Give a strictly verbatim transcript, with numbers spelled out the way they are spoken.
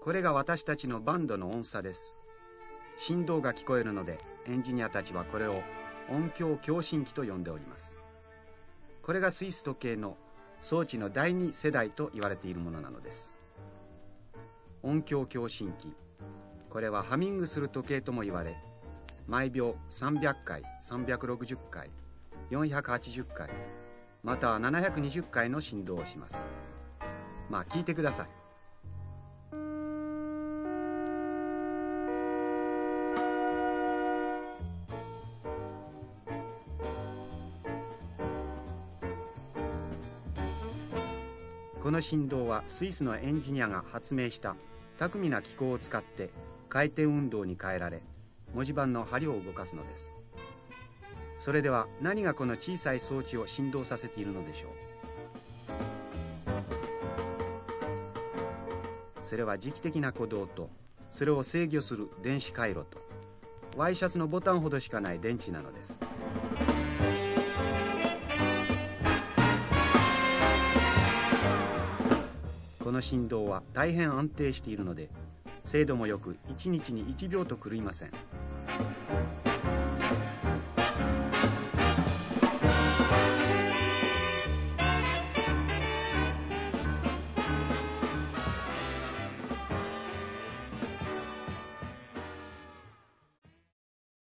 これが私たちのバンドの音差です。振動が聞こえるので、エンジニアたちはこれを音響共振器と呼んでおります。これがスイス時計の装置の第二世代と言われているものなのです。音響共振器、これはハミングする時計とも言われ、毎秒さんびゃっかい、さんびゃくろくじゅっかい、よんひゃくはちじゅっかい、またはななひゃくにじゅっかいの振動をします。まあ聞いてください。この振動はスイスのエンジニアが発明した巧みな機構を使って回転運動に変えられ、文字盤の針を動かすのです。それでは何がこの小さい装置を振動させているのでしょう。それは磁気的な鼓動と、それを制御する電子回路と、ワイシャツのボタンほどしかない電池なのです。この振動は大変安定しているので、精度もよくいちにちにいちびょうと狂いません。